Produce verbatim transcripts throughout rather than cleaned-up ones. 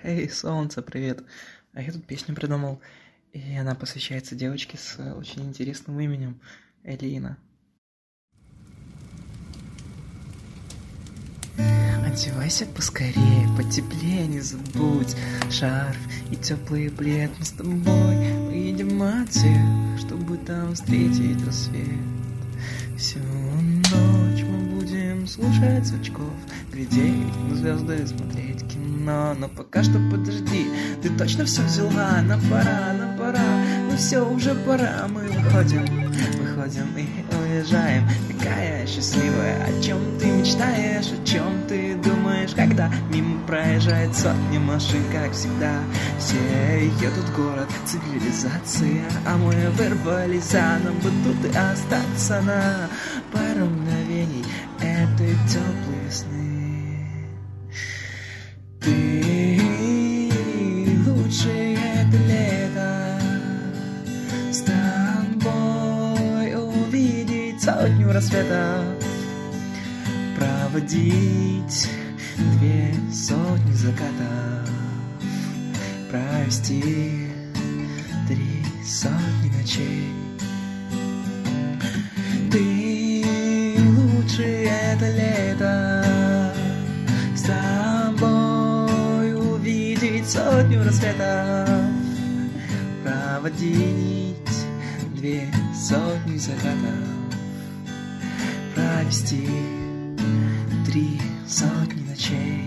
Эй, солнце, привет. А я тут песню придумал, и она посвящается девочке с э, очень интересным именем Элина. Одевайся поскорее, потеплее, не забудь шарф и теплый плед. Мы с тобой поедем отсюда, чтобы там встретить рассвет. Всю ночь мы будем слушать Сучков, глядеть на звезды, смотреть кино. Но пока что подожди, ты точно все взяла? На пора, на пора, ну все, уже пора. Мы выходим, выходим и уезжаем. Какая счастливая, о чем ты мечтаешь, о чем ты думаешь, когда мимо проезжает сотни машин, как всегда. Все едут в город, цивилизация, а мы вырвались за, нам бы тут и остаться на пару мгновений этой теплые сны. Ты лучшее это лето, с тобой увидеть сотню рассветов, проводить две сотни закатов, провести три сотни ночей. Ты лучшее это лето, с тобой увидеть сотню рассветов, проводить две сотни закатов, провести три сотни ночей.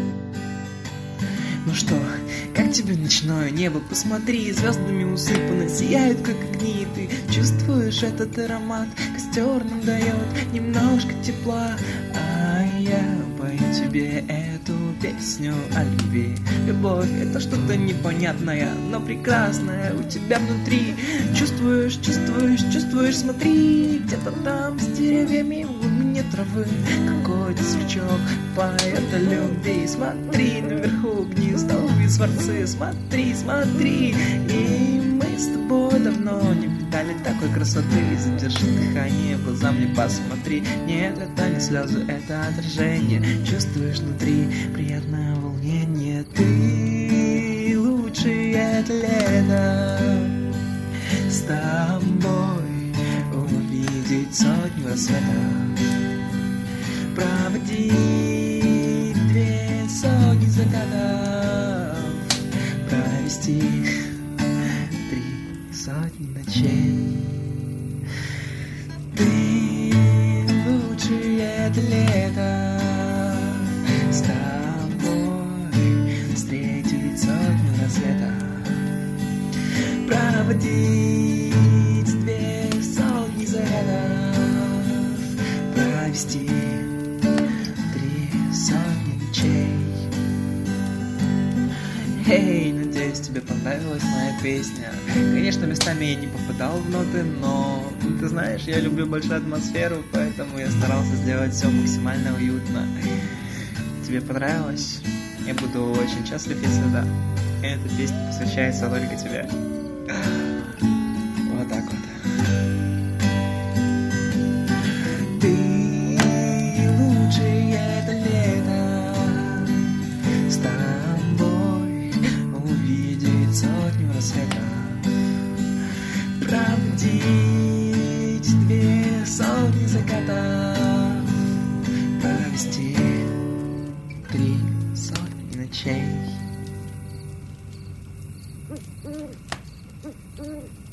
Ну что, как тебе ночное небо? Посмотри, звездами усыпано, сияют как огни. Ты чувствуешь этот аромат? Костер нам дает немножко тепла, а я пою тебе эту песню о любви. Любовь — это что-то непонятное, но прекрасное у тебя внутри. Чувствуешь, чувствуешь, чувствуешь, смотри, где-то там с деревьями в глубине травы какой-то сверчок поет о любви. Смотри, наверху гнездовые скворцы, смотри, смотри. И мы с тобой давно не видали такой красоты. Задержи дыхание, в глаза мне посмотри. Нет, это не слезы, это отражение. Чувствуешь внутри приятное волнение. Ты лучшее это лето, с тобой увидеть сотню рассветов, проводить две сотни закатов, провести три сотни ночей. Ты лучшее это лето, с тобой встретить сотню рассветов, проводить две сотни закатов, провести три сотни ночей. Эй, надеюсь, тебе понравилась моя песня. Конечно, местами я не попадал в ноты, но ты знаешь, я люблю большую атмосферу, поэтому я старался сделать все максимально уютно. Тебе понравилось? Я буду очень счастлив, если да. Эта песня посвящается только тебе. Вот так вот. Ты лучшее это лето, с тобой увидеть сотню рассветов, проводить две сотни закатов, провести три сотни ночей. Mm-hmm.